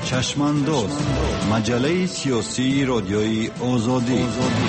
چشمانداز، مجله سیاسی رادیوی آزادی.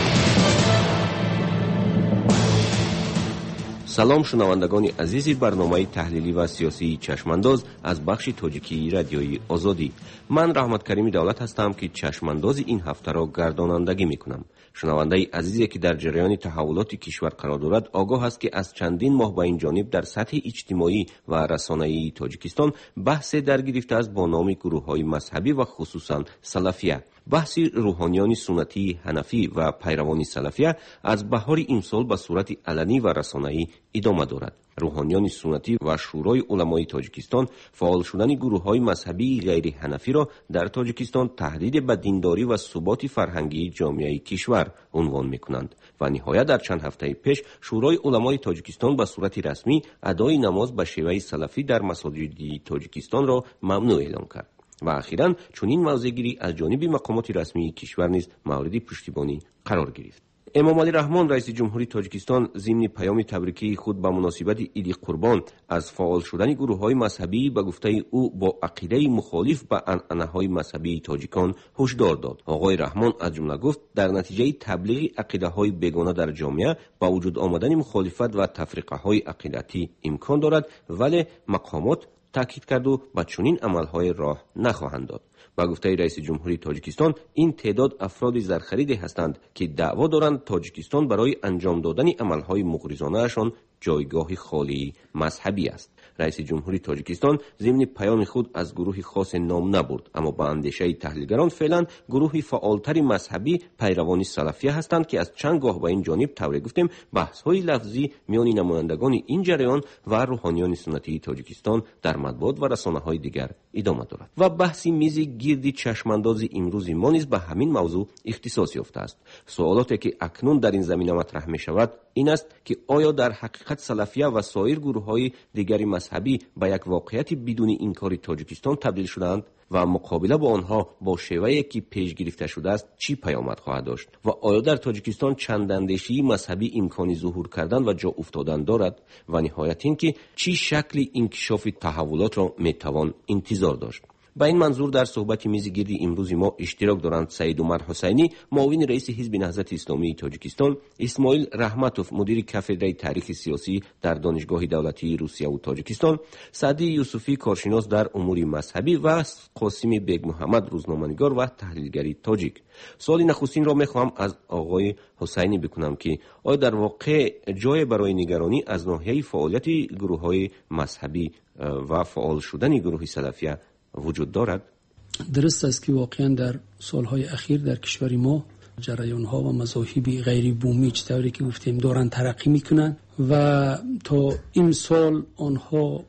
سلام شنوندگان عزیز برنامه تحلیلی و سیاسی چشمانداز از بخش تاجیکی رادیوی آزادی. من رحمت کریم دولت هستم که چشمانداز این هفته را گردانندگی میکنم. شنونده عزیزی که در جریان تحولات کشور قرار دارد آگاه است که از چندین ماه به این جانب در سطح اجتماعی و رسانه‌ای تاجیکستان بحث در گرفته است با نام گروه‌های مذهبی و خصوصا سلفیه. بحث روحانیان سنتی حنفی و پیروان سلفیه از بهار امسال به صورت علنی و رسانه‌ای ادامه دارد. روحانیان سنتی و شورای علمای تاجیکستان فعال شدن گروه‌های مذهبی غیر حنفی را در تاجیکستان تهدید به دینداری و ثبات فرهنگی جامعه کشور عنوان می‌کنند و نهایت در چند هفته پیش شورای علمای تاجیکستان به صورت رسمی ادای نماز به شیوه سلفی در مساجد تاجیکستان را ممنوع اعلام کرد و اخیراً چنین موضع‌گیری از جانب مقامات رسمی کشور نیز مورد پشتیبانی قرار گرفت. امام علی رحمان رئیس جمهوری تاجیکستان ضمن پیام تبریکی خود به مناسبت عید قربان از فعال شدن گروه‌های مذهبی به گفته او با عقیده مخالف به عنعنه‌های مذهبی تاجیکان هشدار داد. آقای رحمان از جمله گفت در نتیجه تبلیغ عقیده‌های بیگانه در جامعه با وجود آمدن مخالفت و تفرقه‌های عقیدتی امکان دارد، ولی مقامات تاکید کرد و به چنین عمل‌های راه نخواهند داد. با گفته رئیس جمهوری تاجیکستان این تعداد افراد زرخریده هستند که دعوا دارند تاجیکستان برای انجام دادن عمل‌های مغرضانه‌شان جایگاه خالی مذهبی است. رئیس جمهوری تاجیکستان ضمن پیام خود از گروه خاص نام نبرد، اما با اندیشه تحلیلگران فعلا گروه فعالتر مذهبی پیروان سلفیه هستند که از چند گاه به این جانب طور گفتیم بحث‌های لفظی میان نمایندگان این جریان و روحانیان سنتی تاجیکستان در مطبوعات و رسانه‌های دیگر ادامه دارد. و بحث میز گرد چشمانداز امروز ما نیز به همین موضوع اختصاص یافته است. سوالاتی که اکنون در این زمینه مطرح می‌شود این است که آیا در حقیقت سلفیه و سایر گروه‌های دیگر مذهبی به یک واقعیت بدون انکار تاجیکستان تبدیل شدند و مقابله با آنها با شیوهی که پیش گرفته شده است چی پیامد خواهد داشت و آیا در تاجیکستان چند اندیشی مذهبی امکانی ظهور کردن و جا افتادن دارد و نهایت اینکه چی شکل انکشاف تحولات را میتوان انتظار داشت. با این منظور در صحبت میز گرد امروز ما اشتراک دارند سید عمر حسینی معاون رئیس حزب نهضت اسلامی تاجیکستان، اسماعیل رحمتوف مدیر کافدره تاریخ سیاسی در دانشگاه دولتی روسیه و تاجیکستان، سعدی یوسفی کارشناس در امور مذهبی و قاسم بیگ محمد روزنامه‌نگار و تحلیلگر تاجیک. سوال نخستین را می‌خواهم از آقای حسینی بکنم که آیا در واقع جای برای نگرانی از ناحیه فعالیت گروه‌های مذهبی و فعال شدن گروه سلفیه وجود دارد؟ درست است که واقعا در سالهای اخیر در کشور ما جریان‌ها و مذاهب غیر بومی چطوری که گفتیم دارن ترقی میکنن و تا این سال آنها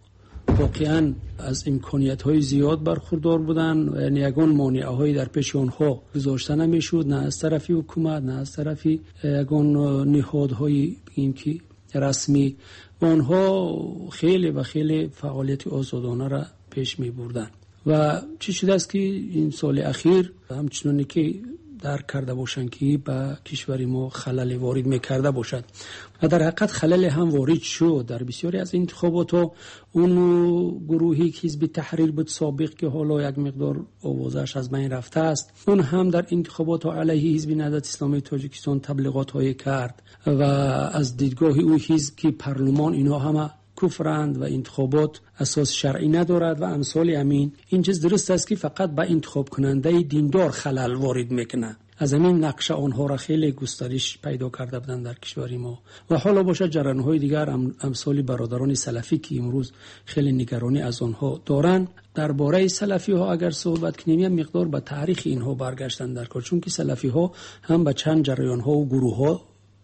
واقعا از امکانیت‌های زیاد برخوردار بودن و یعنی یگان مانعه‌هایی در پیش آنها گذاشته نمیشد، نه از طرف حکومت نه از طرف یگان نهادهای بگیم که رسمی، و آنها خیلی و خیلی فعالیت آزادانه را پیش می بردن. و چی شده است که این سال اخیر همچنانی که درک کرده باشند که به کشور ما خلل وارد میکرده باشد و در حقیقت خلل هم وارد شد در بسیاری از انتخابات ها. اون گروهی که حزب تحریر بود سابق که حالا یک مقدار آوازش از بین رفته است، اون هم در انتخابات علیه حزب نهضت اسلامی تاجیکستان تبلیغات های کرد و از دیدگاه او حزب که پارلمان اینا همه کفرند و انتخابات اساس شرعی ندارد و امثال امین. این چیز درست است که فقط به انتخاب کننده دیندار خلل وارد میکنه. از همین نقشه آنها را خیلی گسترش پیدا کرده بودند در کشور ما و حالا باشه جریان‌های دیگر امثال برادران سلفی که امروز خیلی نگرانی از آنها دارن. درباره سلفی ها اگر صحبت کنیم یک مقدار به تاریخ اینها برگشتن در کار، چون که سلفی ها هم به چند جریان ها و گروه ها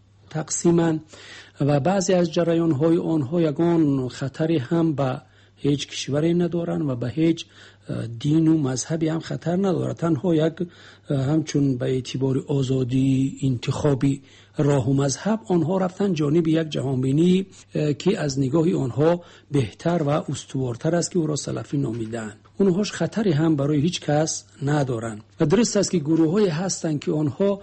تقسیمن و بعضی از جریان های آنها یگان خطری هم به هیچ کشوری ندارن و به هیچ دین و مذهبی هم خطر نداره، تنها یک همچون به اعتبار آزادی انتخابی راه و مذهب آنها رفتن جانب یک جهانبینی که از نگاه آنها بهتر و استوارتر است که او را سلفی نامیدن. اونهاش خطری هم برای هیچ کس ندارن و درست است که گروه‌های هستن که آنها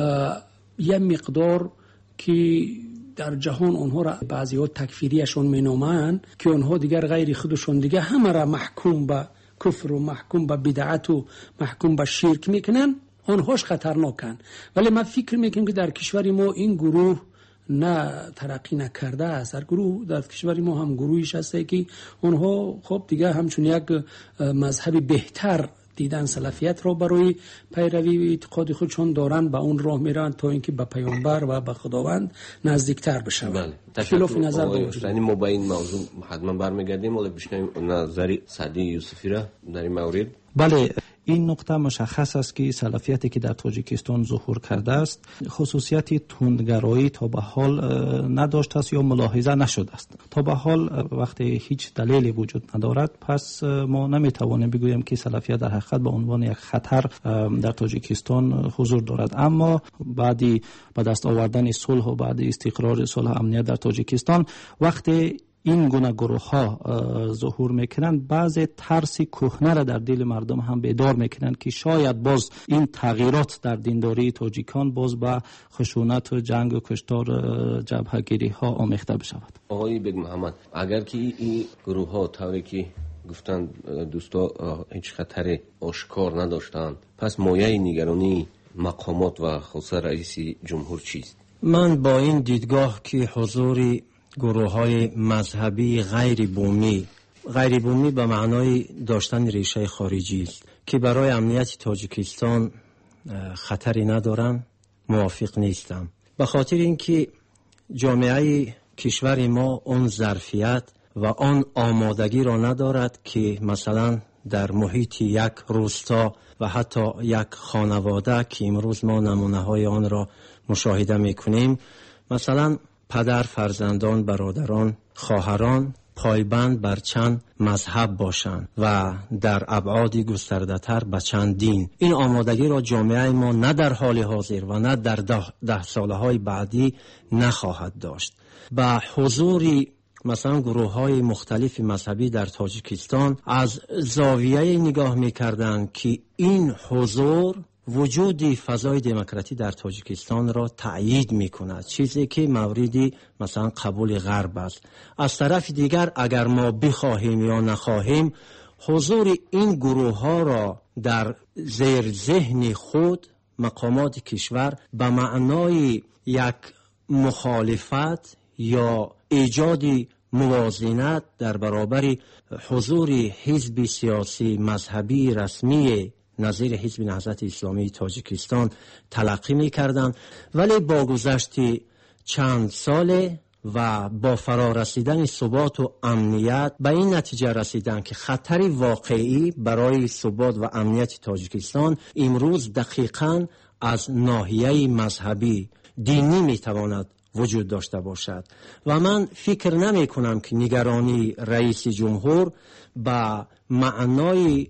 یک مقدار که در جهان آنها را بعضی‌ها تکفیریشون مینامند که آنها دیگر غیر خودشون دیگه همه را محکوم به کفر و محکوم به بدعت و محکوم به شرک میکنن، آنهاش خطرناکن. ولی من فکر میکنم که در کشور ما این گروه نه ترقی نکرده است. در گروه در کشور ما هم گروهیش هسته که اونها خب دیگه همچون یک مذهب بهتر دیدن سلفیت را برای پیروی و اعتقاد خودشون دارن، به اون راه میرن تا اینکه به پیامبر و به خداوند نزدیکتر بشن. خلاف نظر باشه. یعنی ما با این موضوع حتما برمیگردیم، ولی بشنویم نظر سعدی یوسفی را در این مورد. بله، این نقطه مشخص است که سلفیتی که در تاجیکستان ظهور کرده است خصوصیت تندگرایی تا به حال نداشته است یا ملاحظه نشده است. تا به حال وقتی هیچ دلیلی وجود ندارد، پس ما نمیتوانیم بگوییم که سلفیت در حقیقت به عنوان یک خطر در تاجیکستان حضور دارد. اما بعد دست آوردن صلح و بعد استقرار صلح و امنیت در تاجیکستان، وقتی این گونه گروه ها ظهور میکنند، بعض ترس کهنه را در دل مردم هم بیدار میکنند که شاید باز این تغییرات در دینداری تاجیکان باز به خشونت و جنگ و کشتار جبهه‌گیری ها آمیخته بشود. آقای بیگ محمد، اگر که این گروه ها طوری که گفتند دوستا هیچ خطر آشکار نداشتند، پس مایه نگرانی مقامات و خصوصا رئیس جمهور چیست؟ من با این دیدگاه که حضور گروه‌های مذهبی غیر بومی به معنای داشتن ریشه خارجی است که برای امنیت تاجیکستان خطری ندارن، موافق نیستم. به خاطر اینکه جامعه کشور ما اون ظرفیت و آن آمادگی را ندارد که مثلا در محیط یک روستا و حتی یک خانواده که امروز ما نمونه‌های آن را مشاهده می‌کنیم، مثلا پدر، فرزندان، برادران، خواهران پایبند بر چند مذهب باشند و در ابعادی گسترده‌تر به چند دین. این آمادگی را جامعه ما نه در حال حاضر و نه در 10 سالهای بعدی نخواهد داشت. با حضور مثلا گروه‌های مختلف مذهبی در تاجیکستان از زاویه نگاه می‌کردند که این حضور وجود فضای دموکراتی در تاجیکستان را تأیید می‌کند، چیزی که موردی مثلا قبول غرب است. از طرف دیگر اگر ما بخواهیم یا نخواهیم، حضور این گروه‌ها را در زیر ذهن خود مقامات کشور به معنای یک مخالفت یا ایجاد موازنت در برابر حضور حزب سیاسی مذهبی رسمی نظیر حزب نهضت اسلامی تاجیکستان تلقی می‌کردند، ولی با گذشت چند ساله و با فرارسیدن ثبات و امنیت به این نتیجه رسیدن که خطر واقعی برای ثبات و امنیت تاجیکستان امروز دقیقاً از ناحیه مذهبی دینی می‌تواند وجود داشته باشد و من فکر نمی کنم که نگرانی رئیس جمهور به معنای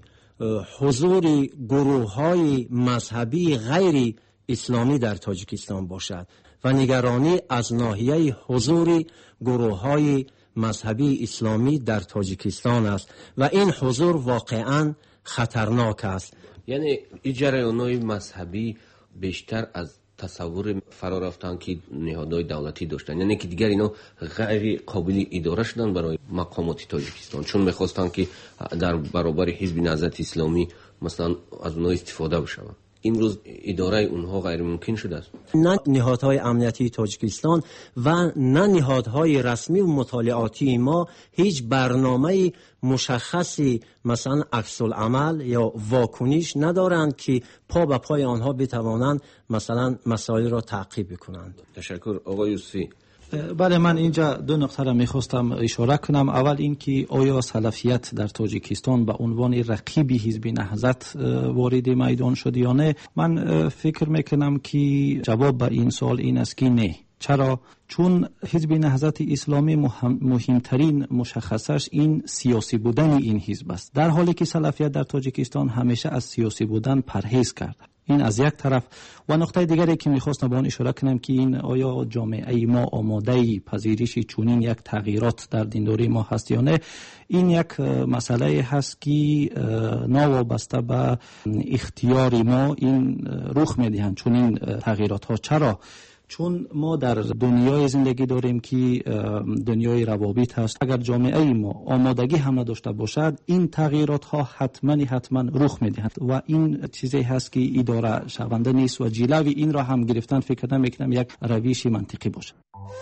حضور گروه‌های مذهبی غیر اسلامی در تاجیکستان باشد و نگرانی از ناحیه حضور گروه‌های مذهبی اسلامی در تاجیکستان است و این حضور واقعاً خطرناک است. یعنی این جریان‌های مذهبی بیشتر از تصور فرا رفتن که نهادهای دولتی داشتن، یعنی که دیگر اینا غیر قابل اداره شدن برای مقامات تاجیکستان، چون میخواستن که در برابر حزب نهضت اسلامی مثلا از اونها استفاده بشوند. امروز اداره اونها غیر ممکن شده است. نه نهادهای امنیتی تاجیکستان و نه نهادهای رسمی و مطالعاتی ما هیچ برنامه مشخصی مثلا عکس العمل یا واکنش ندارند که پا به پای آنها بتوانند مثلا مسائل را تعقیب کنند. تشکر. آقای یوسفی. بله، من اینجا 2 نقطه را میخواستم اشاره کنم. اول این که آیا سلفیت در تاجیکستان به عنوان رقیب حزب نهضت وارد میدان شد یا نه؟ من فکر میکنم که جواب به این سوال این است که نه. چرا؟ چون حزب نهضت اسلامی مهمترین مشخصش این سیاسی بودن این حزب است، در حالی که سلفیت در تاجیکستان همیشه از سیاسی بودن پرهیز کرده. این از یک طرف. و نقطه دیگری که میخواستم به آن اشاره کنم که این آیا جامعه ما آماده پذیرش چنین یک تغییرات در دینداری ما هست یا نه، این یک مسئله هست که ناوابسته به اختیار ما این رخ میدهند چنین تغییرات ها. چرا؟ چون ما در دنیای زندگی داریم که دنیای روابط هست. اگر جامعه ما آمادگی هم نداشته باشد، این تغییرات ها حتما رخ میدهند و این چیزی هست که اداره شونده نیست و جلوی این را هم گرفتن فکر نمیکنم یک روش منطقی باشه.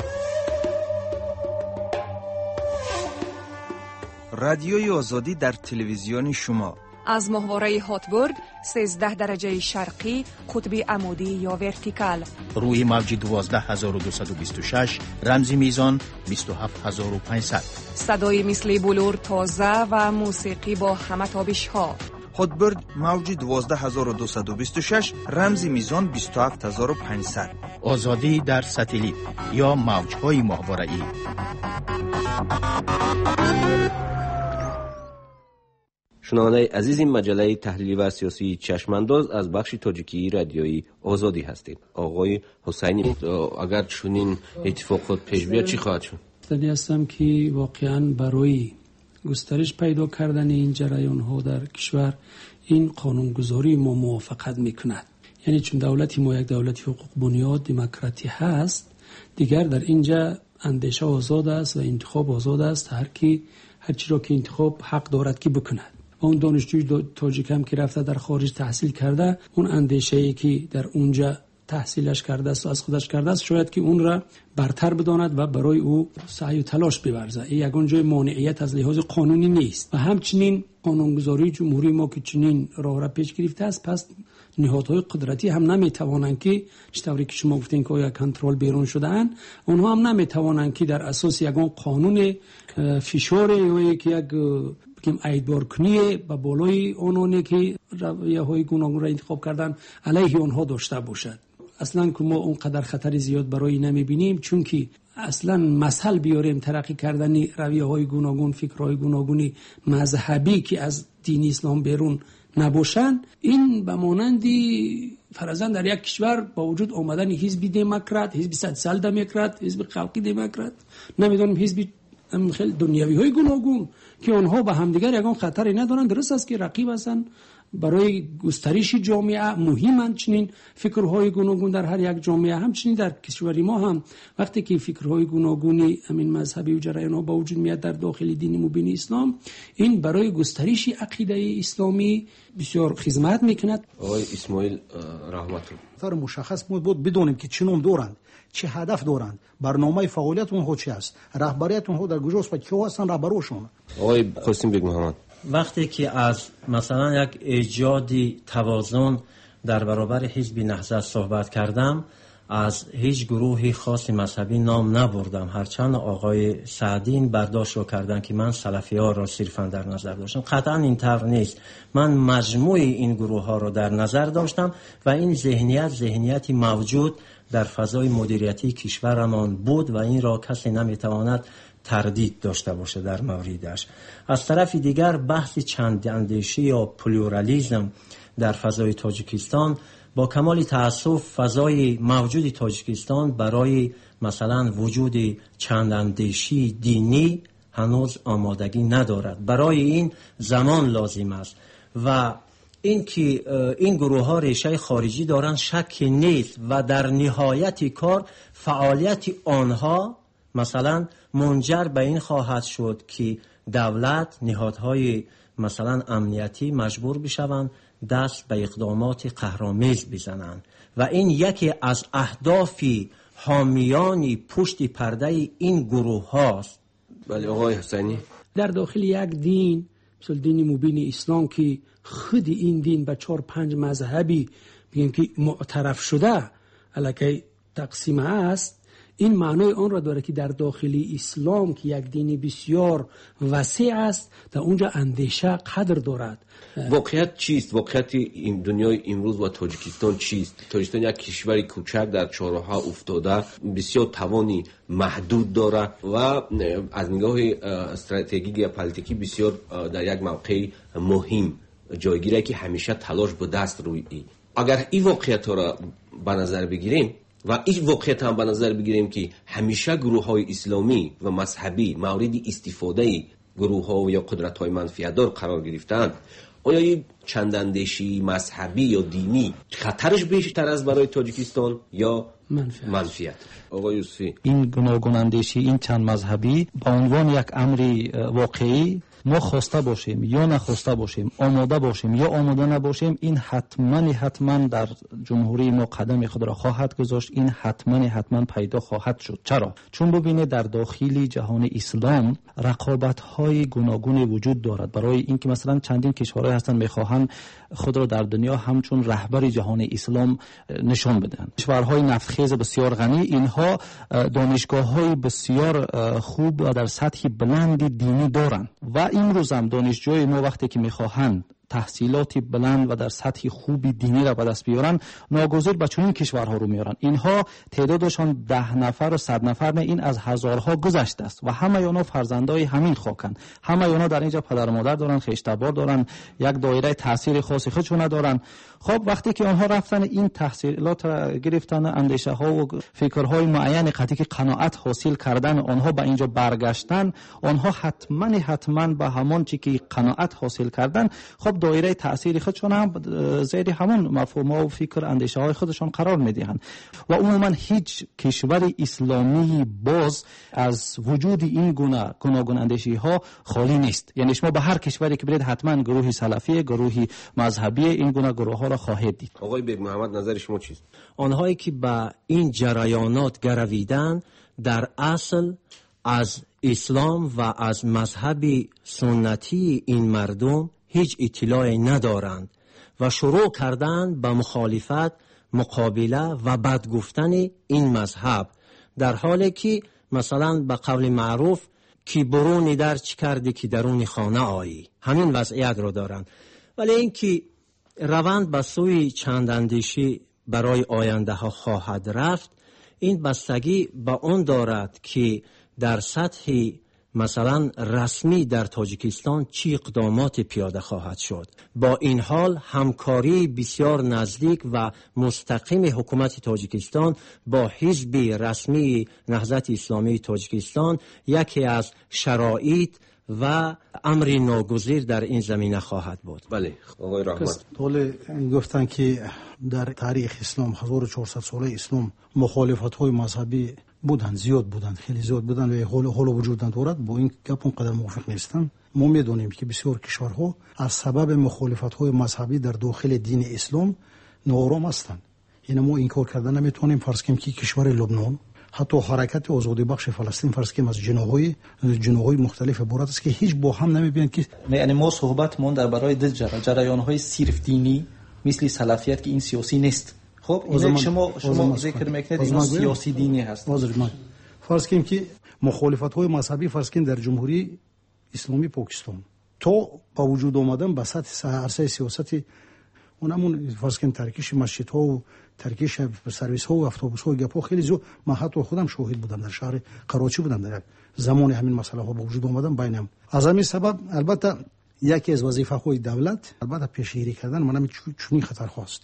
رادیوی آزادی در تلویزیون شما از ماهواره هاتبورگ 13 درجه شرقی قطب عمودی یا ورتیکال، روی موج 12226 رمزی میزان 27500. صدای مثل بلور تازه و موسیقی با همه تابش ها. هاتبورگ موج 12226 رمزی میزان 27500. آزادی در ساتلیت یا موج‌های ماهواره‌ای. شنوندگان عزیز، این مجله تحلیلی و سیاسی چشمانداز از بخش تاجیکی رادیویی آزادی هستید. آقای حسینی، اگر چنین اتفاقات پیش بیاد چی خواهد شد؟ مقتنع هستم که واقعا برای گسترش پیدا کردن این جریان ها در کشور این قانونگذاری ما موافقت میکند. یعنی چون دولتی ما یک دولتی حقوق بنیاد دموکراتی هست، دیگر در اینجا اندیشه آزاد است و انتخاب آزاد است. هر کی هر چی را که انتخاب حق دارد که بکند. و اون دانشجوی تاجیک هم که رفته در خارج تحصیل کرده، اون اندیشه‌ای که در اونجا تحصیلش کرده است و از خودش کرده است، شاید که اون را برتر بداند و برای او سعی و تلاش بورزه. این یگان جای مانعیت از لحاظ قانونی نیست. و همچنین قانونگذاری جمهوری ما که چنین راه را پیش گرفته است، پس نهادهای قدرتی هم نمیتوانند که چطوری که شما گفتین که یک کنترل بیرون شده‌اند، اونها هم نمیتوانند که در اساس یگان قانون فشار یا یک بگیم ایدبار کنی به بالای آنانی که رویه‌های گوناگون را انتخاب کردن علیه آنها داشته باشد. اصلا که ما اونقدر خطر زیاد برای نمیبینیم، چون که اصلا مسئله بیاریم ترقی کردن رویه‌های گوناگون، فکرهای گوناگونی مذهبی که از دین اسلام بیرون نباشن، این به مانندی فرضاً در یک کشور با وجود آمدن حزب دموکرات، حزب 100 سال دموکرات، حزب خلقی دموکرات، نمیدونم حزب خیلی دنیوی های گوناگون که آنها به همدیگر یگان خطری ندارن. درست است که رقیب هستن برای گسترش جامعه، مهمند چنین فکرهای گوناگون در هر یک جامعه. همچنین در کشور ما هم وقتی که فکرهای گوناگونی همین مذهبی و جریان ها با وجود میاد در داخل دین مبین اسلام، این برای گسترش عقیده اسلامی بسیار خدمت میکند. آقای اسماعیل رحمت الله، مشخص بود بدونیم که چنون دارند، چه هدف دارند، برنامه فعالیت اونها چی است، رهبریت اونها در کجاست و کیا هستن رهبراشون. آقای قاسم بیگ محمد، وقتی که از مثلا یک ایجادی توازن در برابر حزب نهضت صحبت کردم، از هیچ گروهی خاص مذهبی نام نبردم، هرچند آقای سعدین برداشت رو کردن که من سلفی ها را صرفا در نظر داشتم. قطعا این طور نیست. من مجموع این گروه ها را در نظر داشتم و این ذهنیتی موجود در فضای مدیریتی کشورمان بود و این را کسی نمیتواند تردید داشته باشه در موردش. از طرف دیگر بحث چند اندیشی یا پلورالیسم در فضای تاجیکستان، با کمال تأسف فضای موجود تاجیکستان برای مثلا وجود چند اندیشی دینی هنوز آمادگی ندارد. برای این زمان لازم است و این که این گروه ها ریشه خارجی دارند شک نیست و در نهایت کار فعالیت آنها مثلا منجر به این خواهد شد که دولت، نهادهای مثلا امنیتی مجبور بشوند دست به اقدامات قهرآمیز بزنند و این یکی از اهداف حامیان پشت پرده این گروه هاست. بله آقای حسینی، در داخل یک دین مثل دین مبین اسلام که خود این دین به 4-5 مذهبی بگیم که معترف شده علاکه تقسیم است، این معنای آن را داره که در داخل اسلام که یک دین بسیار وسیع است، در اونجا اندیشه قدر دارد. واقعیت چیست؟ واقعیت این دنیای امروز و تاجیکستان چیست؟ تاجیکستان یک کشوری کوچک در چهارراه افتاده، بسیار توانی محدود داره و از نگاه استراتژیک یا پلیتیکی بسیار در یک موقع مهم جایگیره که همیشه تلاش به دست روی اگر این واقعیت را به نظر بگیریم و این واقعیت هم به نظر بگیریم که همیشه گروه های اسلامی و مذهبی مورد استفاده گروه ها یا قدرت های منفعت‌دار قرار گرفتند، آیا این چند اندیشی مذهبی یا دینی خطرش بیشتر است برای تاجیکستان یا منفیت. آقای یوسفی، این گوناگون اندیشی، این چند مذهبی به عنوان یک امری واقعی ما خواسته باشیم یا نخواسته باشیم، آماده باشیم یا آماده نباشیم، این حتما در جمهوری ما قدم خود را خواهد گذاشت. این حتما پیدا خواهد شد. چرا؟ چون ببینید در داخل جهان اسلام رقابت‌های گوناگونی وجود دارد برای اینکه مثلا چندین کشورها هستند می‌خواهند خود را در دنیا همچون رهبر جهان اسلام نشان بدن. کشورهای نفتخیز بسیار غنی، اینها دانشگاه‌های بسیار خوب و در سطح بلند دینی دارند و امروز هم دانشجوی ما وقتی که می‌خواهند تحصیلات بلند و در سطح خوبی دینی را به دست بیارن، ناگزیر به چنین کشورها رو میارن. اینها تعدادشان 10 نفر و 100 نفر نه، این از هزارها گذشته است و همه اینا فرزندای همین خاکند. همه اینا در اینجا پدر و مادر دارن، خیشتبار دارن، یک دایره تاثیر خاصی خودشون دارن. خب وقتی که آنها رفتن این تحصیلات را گرفتن، اندیشه ها و فکرهای معین قطعی که قناعت حاصل کردن آنها به اینجا برگشتن، آنها حتما به همان چیزی که قناعت حاصل کردن، خب دایره تأثیر خودشون هم زیر همون مفهوم و فکر اندیشه های خودشون قرار میدهند و عموما هیچ کشور اسلامی باز از وجود این گوناگون اندیشی ها خالی نیست. یعنی شما به هر کشوری که برید حتما گروه سلفی، گروه مذهبی، این گروه ها را خواهید دید. آقای بیگ محمد، نظر شما چیست؟ آنهایی که به این جریانات گرویدن در اصل از اسلام و از مذهب سنتی این مردم هیچ اطلاعی ندارند و شروع کردند به مخالفت، مقابله و بدگفتن این مذهب، در حالی که مثلا به قول معروف کی برونی در چی کردی که درون خانه آیی، همین وضعیت رو دارند. ولی این که روند به سوی چنداندیشی برای آینده ها خواهد رفت، این بستگی به اون دارد که در سطح مثلا رسمی در تاجیکستان چی اقدامات پیاده خواهد شد. با این حال همکاری بسیار نزدیک و مستقیم حکومت تاجیکستان با حزب رسمی نهضت اسلامی تاجیکستان یکی از شرایط و امری ناگزیر در این زمینه خواهد بود. بله آقای رحمت، طول گفتن که در تاریخ اسلام 1400 ساله اسلام مخالفت های مذهبی بودن، زیاد بودن، خیلی زیاد بودن و حال وجود دارد. با این گپ اون قدر موافق نیستم. ما میدونیم که بسیار کشورها از سبب مخالفت های مذهبی در داخل دین اسلام ناآرام هستند. یعنی ما این کار کردن نمیتونیم. فرض کنیم که کشور لبنان، حتی حرکت آزادی بخش فلسطین، فرض کنیم از جناح‌های مختلف عبارت است که هیچ با هم نمیبینند که یعنی ما صحبتمون در برای جریان‌های صرف دینی مثل سلفیت که این سیاسی نیست. خب این شما ذکر میکنید اینا سیاسی دینی هست. فرض کنیم که مخالفت‌های مذهبی فرض کنیم در جمهوری اسلامی پاکستان تا با وجود آمدن به سطح عرصه سیاستی اونمون فرض کنیم ترکیش مسجدها و ترکیش سرویس‌ها و اتوبوس‌ها و گپ‌ها خیلی زیاد. من حتی خودم شاهد بودم، در شهر کراچی بودم در زمان همین مسئله‌ها با وجود آمدن بینم. از همین سبب البته یکی از وظیفه‌های دولت البته پیشگیری کردن منم چونی خطر خواست.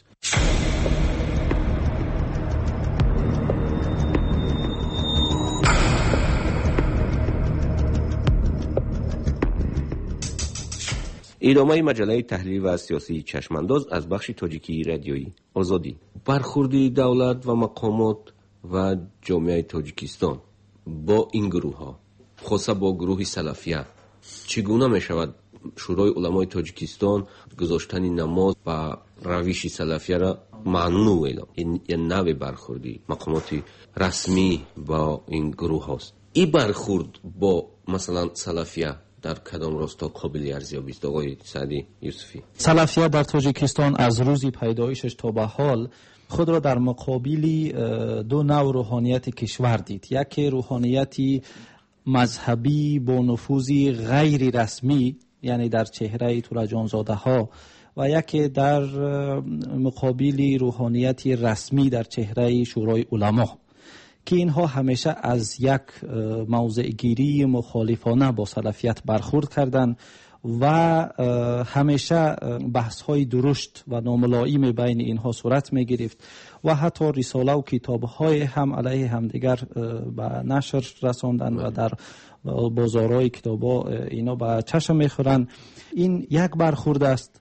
ادامه مجله تحلیل و سیاسی چشمانداز از بخش تاجیکی رادیویی آزادی. برخوردی دولت و مقامات و جامعه تاجیکستان با این گروه ها، خاصه با گروه سلفیه، چگونه می شود شورای علمای تاجیکستان گذاشتن نماز و روش سلفیه را ممنوع اعلام؟ این نوع برخوردی مقامات رسمی با این گروه هاست. این برخورد با مثلا سلفیه در کدام راستا قابل ارزیابی است؟ آقای سعدی یوسفی، سلفیه در تاجیکستان از روز پیدایشش تا به حال خود را در مقابل دو نوع روحانیت کشور دید. یکی روحانیتی مذهبی با نفوذی غیر رسمی، یعنی در چهره تورجانزاده ها، و یکی در مقابل روحانیتی رسمی در چهره شورای علما، که اینها همیشه از یک موضع گیری مخالفانه با سلفیت برخورد کردند و همیشه بحث های درشت و ناملائم بین اینها صورت می گرفت و حتی رساله و کتاب های هم علیه همدیگر به نشر رساندن و در بازارهای کتابا اینا به چشم می خورند. این یک برخورد است.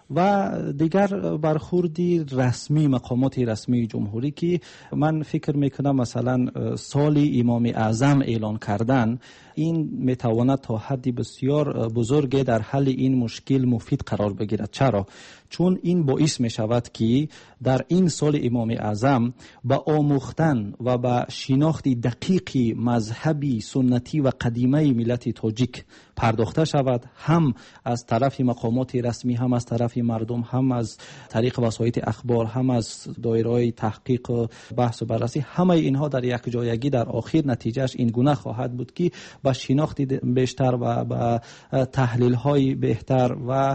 و دیگر برخوردی رسمی، مقامات رسمی جمهوری که من فکر میکنم مثلا سال امام اعظم اعلان کردن، این میتواند تا حدی بسیار بزرگ در حل این مشکل مفید قرار بگیرد. چرا؟ چون این باعث می شود که در این سال امام اعظم با آموختن و با شناخت دقیق مذهبی سنتی و قدیمی ملت تاجیک پرداخته شود، هم از طرف مقامات رسمی، هم از طرف مردم، هم از طریق وسایل اخبار، هم از دایره‌های تحقیق و بحث و بررسی. همه اینها در یک جایگی در آخر نتیجهش این گونه خواهد بود که با شناخت بیشتر و با تحلیل‌های بهتر و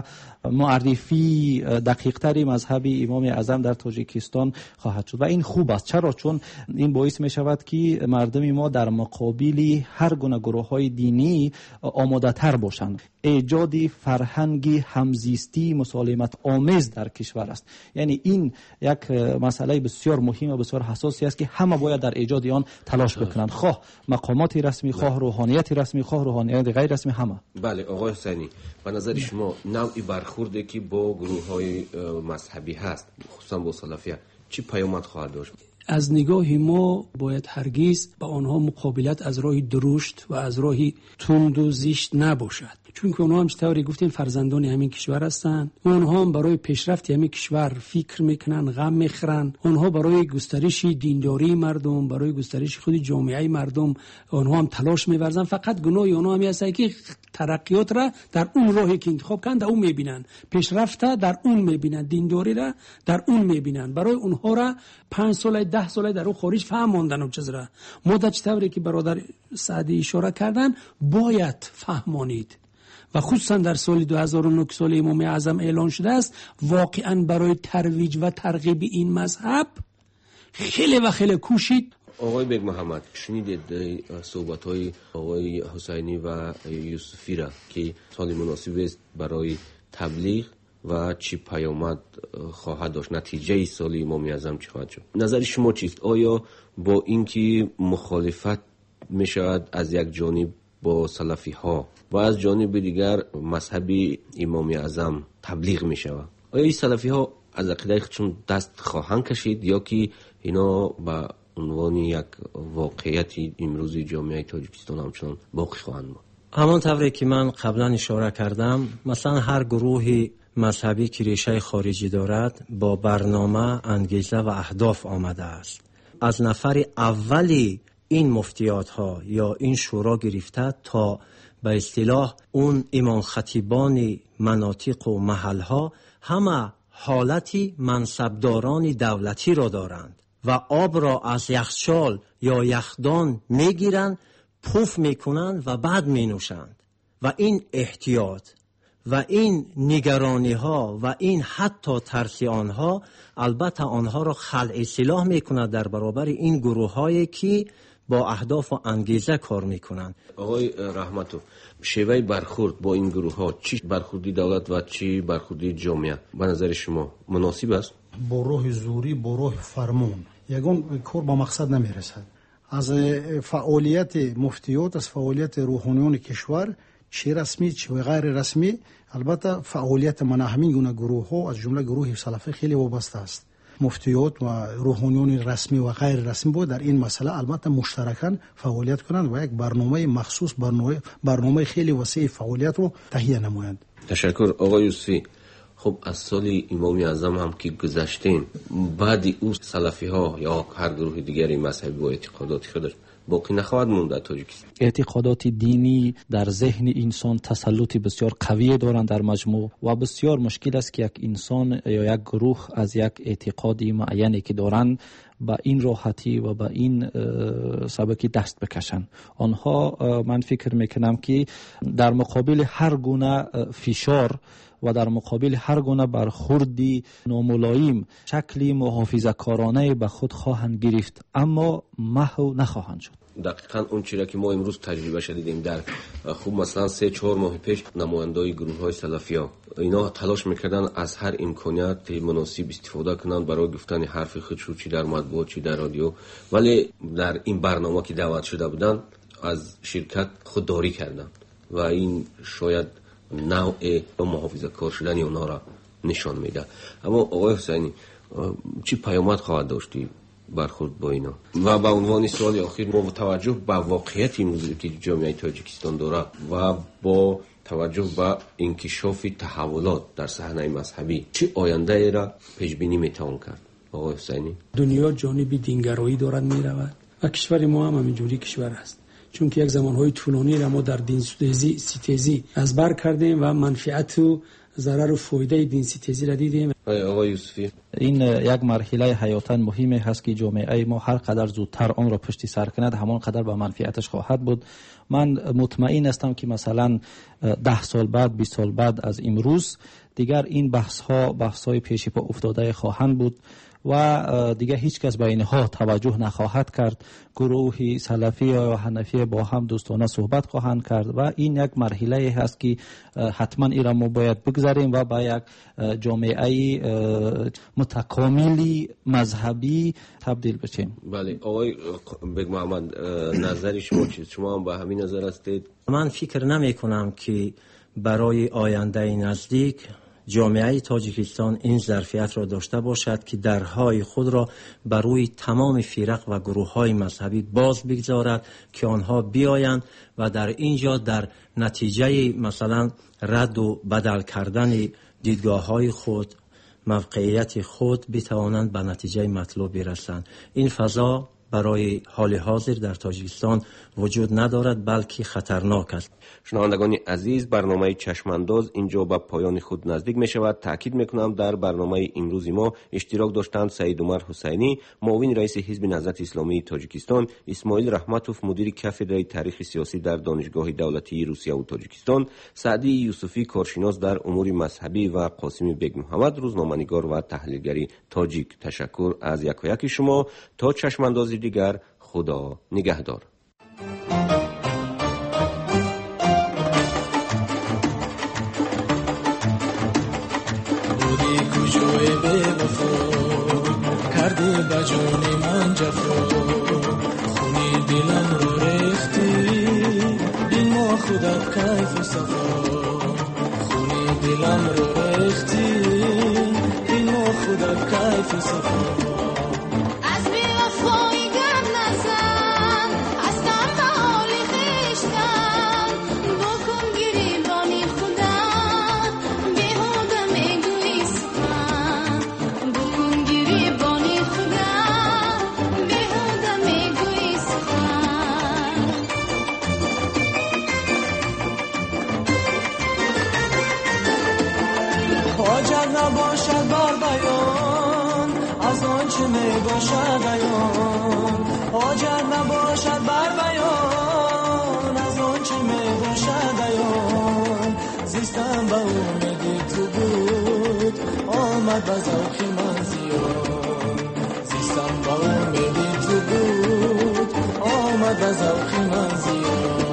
معرفی دقیق‌تری مذهبی امام اعظم در تاجیکستان خواهد شد و این خوب است. چرا؟ چون این باعث می شود که مردم ما در مقابل هر گونه گروه‌های دینی آماده تر باشند. ایجاد فرهنگی همزیستی مسالمت آمیز در کشور است. یعنی این یک مسئله بسیار مهم و بسیار حساسی است که همه باید در ایجاد آن تلاش بکنند، خواه مقامات رسمی، خواه روحانیت رسمی، خواه روحانیت غیر رسمی، همه. بله آقای حسینی، به نظر شما نوعی برخوردی که با گروه‌های مذهبی هست، خصوصا با سلفیه، چی پیامد خواهد داشت؟ از نگاه ما باید هرگز با آنها مقابلت از راه درشت و از راه تند و زشت نباشد، چون که اونها هم چطوری گفتیم فرزندان همین کشور هستند. اونها هم برای پیشرفت همین کشور فکر میکنن، غم میخورن. اونها برای گسترش دینداری مردم، برای گسترش خود جامعه مردم اونها هم تلاش می‌ورزن. فقط گناه اونها هم هست که ترقیات را در اون راهی که انتخاب کردن در اون میبینن، پیشرفت در اون میبینن، دینداری را در اون میبینن. برای اونها را 5 سال 10 سال در اون خارج فهم ماندن و چیزرا مدت چطوری که برادر سعدی اشاره کردن باید فهمانید. و خصوصا در سال 2009 سال امام اعظم اعلان شده است، واقعا برای ترویج و ترغیب این مذهب خیلی کوشید. آقای بیگ محمد، شنیدید صحبت‌های آقای حسینی و یوسفی را که سال مناسب است برای تبلیغ و چی پیامد خواهد داشت، نتیجه سال امام اعظم چی خواهد شد؟ نظر شما چیست؟ آیا با اینکه مخالفت می شود از یک جانب با سلفی ها و از جانب دیگر مذهبی امام اعظم تبلیغ می شود، آیا این سلفی ها از عقیده خودشون دست خواهند کشید یا که اینا با عنوان یک واقعیت امروزی جامعه تاجیکستان همچنان باقی خواهند بود؟ همان طوری که من قبلا اشاره کردم، مثلا هر گروه مذهبی که ریشه خارجی دارد با برنامه، انگیزه و اهداف آمده است. از نفر اولی این مفتیات ها یا این شورا گرفته تا به اصطلاح اون امام خطیبان مناطق و محل ها همه حالتی منصبداران دولتی را دارند و آب را از یخچال یا یخدان میگیرند، پف میکنند و بعد مینوشند. و این احتیاط و این نگرانی ها و این حتی ترس آنها البته آنها را خلع سلاح میکند در برابر این گروه هایی که با اهداف و انگیزه کار میکنند. آقای رحمتو، شیوه برخورد با این گروه ها، چی برخوردی دولت و چی برخوردی جامعه به نظر شما مناسب است؟ با روح زوری، با روح فرمون یگان کار با مقصد نمیرسد. از فعالیت مفتیات، از فعالیت روحانیون کشور، چه رسمی چه غیر رسمی، البته فعالیت من همین گونه گروه ها از جمله گروه سلفی خیلی وابسته است. مفتیات و روحانیون رسمی و غیر رسمی بود در این مسئله البته مشترکاً فعالیت کنند و یک برنامه مخصوص، برنامه خیلی وسیع فعالیت رو تهیه نمایند. تشکر آقای یوسفی. خب از سال امام اعظم هم که گذشتیم، بعد او سلفی ها یا هر گروه دیگری مذهبی و اعتقاداتی خودش باقی نخواهد موند در تاجیکستان. اعتقادات دینی در ذهن انسان تسلطی بسیار قوی دارند در مجموع و بسیار مشکل است که یک انسان یا یک گروه از یک اعتقادی معینی که دارند با این راحتی و با این سبکی دست بکشن. آنها من فکر میکنم که در مقابل هر گونه فشار و در مقابل هر گونه برخوردی ناملایم شکلی محافظه‌کارانه به خود خواهند گرفت، اما محو نخواهند شد. دقیقاً اون چیزی که ما امروز تجربه شدیم در خوب مثلا 3-4 ماه پیش نمایندای گروه‌های سلفی‌ها اینا تلاش میکردن از هر امکانیت مناسب استفاده کنند برای گفتن حرف خودشون، چی در مطبوعات چی در رادیو، ولی در این برنامه که دعوت شده بودند از شرکت خودداری کردند و این شاید نوع محافظه کار شدن اونا را نشان میده. اما آقای حسینی چی پیامد خواهد داشتی برخورد با اینا؟ و به عنوان سوال آخر، با توجه به واقعیت امروزی که جامعه تاجیکستان داره و با توجه به انکشاف تحولات در صحنه مذهبی، چه آینده ای را پیش بینی میتوان کرد آقای حسینی؟ دنیا جانب دینگرایی دارد میرود و کشور ما هم همینجوری کشور است، چون که یک زمانهای طولانی را ما در دین ستیزی از بر کردیم و منفعت و ضرر و فایده دین ستیزی را دیدیم. آقای یوسفی، این یک مرحله حیاتاً مهمی هست که جامعه ما هر قدر زودتر آن را پشت سر کند همان قدر به منفعتش خواهد بود. من مطمئن هستم که مثلا 10 سال بعد 20 سال بعد از امروز دیگر این بحث‌های پیش پا افتاده خواهند بود و دیگه هیچ کس به اینها توجه نخواهد کرد. گروه سلفی یا حنفی با هم دوستانه صحبت خواهند کرد و این یک مرحله هست که حتما این را ما باید بگذاریم و با یک جامعه متکاملی مذهبی تبدیل بشیم. بله آقای بیگ محمد، نظر شما چیست؟ شما هم به همین نظر هستید؟ من فکر نمی کنم که برای آینده نزدیک جامعه تاجیکستان این ظرفیت را داشته باشد که درهای خود را بر روی تمام فرق و گروه‌های مذهبی باز بگذارد که آنها بیایند و در اینجا در نتیجه مثلا رد و بدل کردن دیدگاه‌های خود، موقعیت خود بتوانند به نتیجه مطلوب برسند. این فضا برای حال حاضر در تاجیکستان وجود ندارد، بلکه خطرناک است. شنوندگان عزیز، برنامه چشمانداز اینجا به پایان خود نزدیک می شود. تاکید میکنم در برنامه امروز ما اشتراک داشتند سید عمر حسینی، معاون رئیس حزب نهضت اسلامی تاجیکستان، اسماعیل رحمتوف، مدیر کافدرای تاریخ سیاسی در دانشگاه دولتی روسیه و تاجیکستان، سعدی یوسفی، کارشناس در امور مذهبی و قاسم بیگ محمد، روزنامه‌نگار و تحلیلگری تاجیک. تشکر از یکایک شما. تا چشماندازی دیگر، خدا نگهدار. کردی با جون من جفا، خونی دلم رو ریختی، این ما خودت کیف و صفا. خونی دلم رو ریختی، این ما خودت کیف و صفا. نباشد بر بیان از آنچه می باشد عیان، حاجت نباشد بر بیان از آنچه می باشد عیان. زیستم به امیدی تو بود، آمد به ذوق من زیان. زیستم به امیدی تو بود، آمد به ذوق من زیان.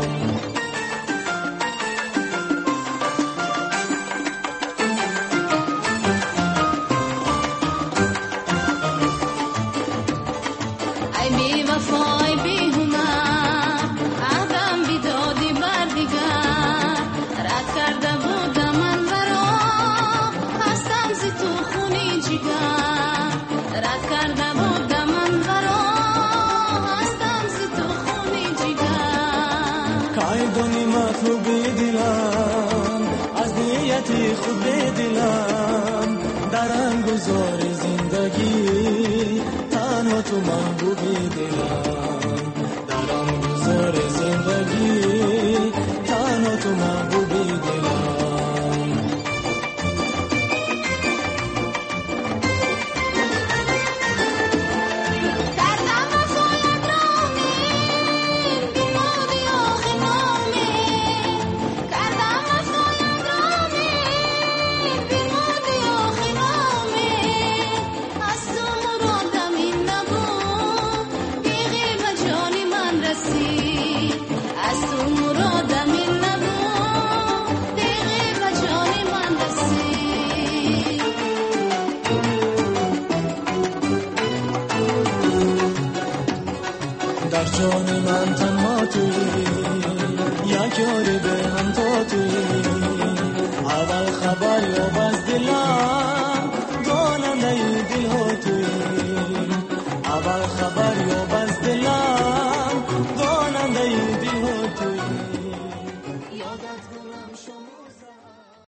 خود بدلم در انگذار زندگی، تنها تو محبوبی دلم. در انگذار زندگی، تنها تو محبوبی دلم. جان من تنها تویی، یک یار